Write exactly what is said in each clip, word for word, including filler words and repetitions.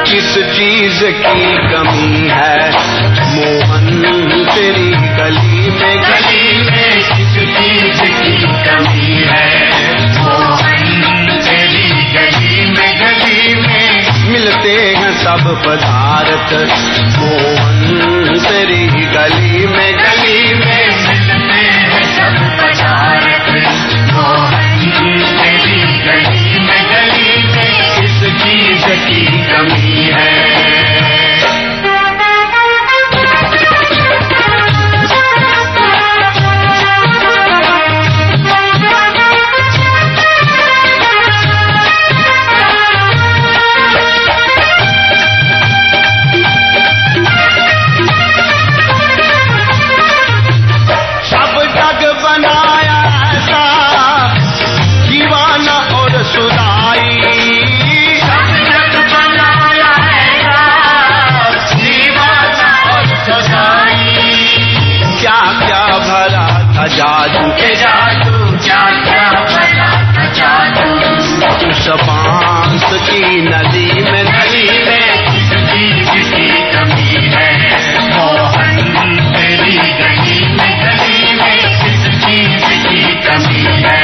किस चीज की कमी है मोहन तेरी गली में, गली में किस चीज की कमी है मोहन तेरी गली में, गली में मिलते हैं सब पदार्थ मोहन तेरी गली में, गली में मिलते हैं सब पदार्थ मोहन तेरी गली में, गली में किस चीज की कमी है। जादू के जादू क्या क्या भला जादू सपांस की नदी में, नदी में किस चीज की कमी है मोहन तेरी गली में, गली में किस चीज की कमी है।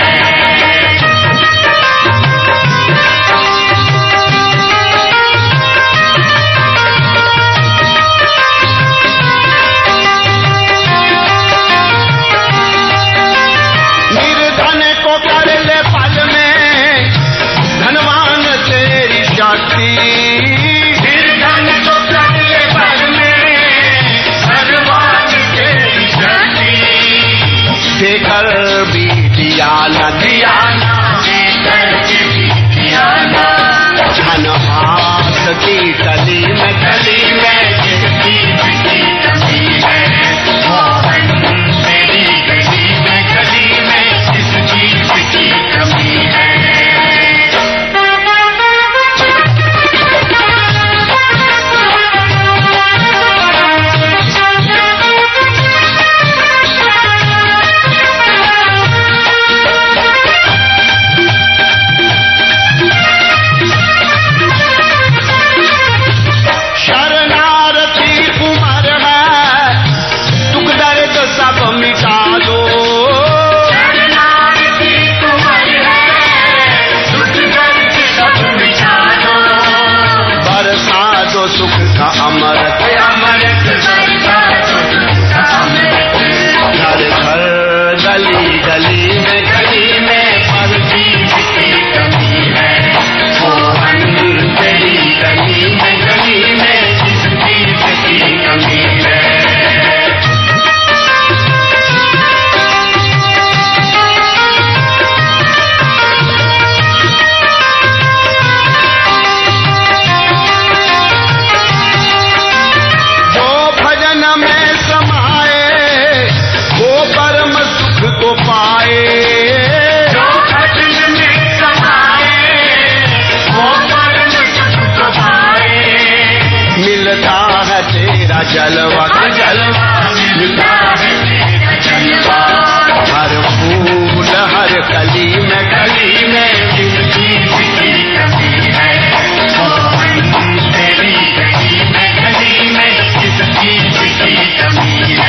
निर्धन को कर ले पल में भगवान तेरी शक्ति, देकर भी दिया न दिया देकर भी दिया धन हाथ की गली में, गली में किस चीज की कमी है मोहन तेरी गली में, गली में किस चीज की कमी है। सुख का अमृत अमृत घर घर गली गली में, गली में पर चीज की कमी है मोहन तेरी गली में, गली में किस चीज की कमी है। पाए जो भजन में समाए वो परम सुख को पाए, मिलता है तेरा जलवा, जलवा मिलता है तेरा जलवा हर फूल हर कली में, गली में किस चीज की कमी है मोहन तेरी गली में, गली में किस चीज की कमी है।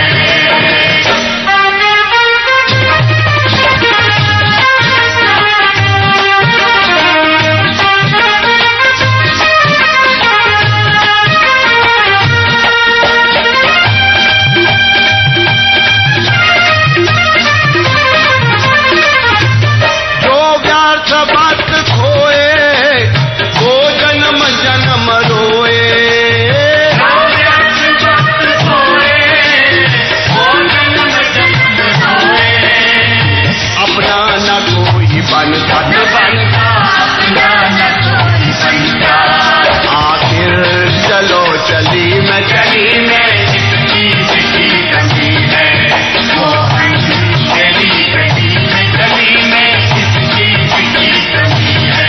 आखिर चलो चली मैं चली में किस चीज की कमी है मोहन तेरी गली में, गली में किस चीज की कमी है।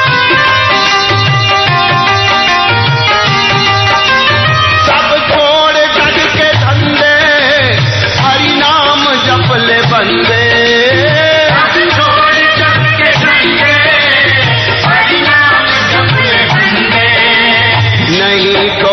सब छोड़ नहीं तो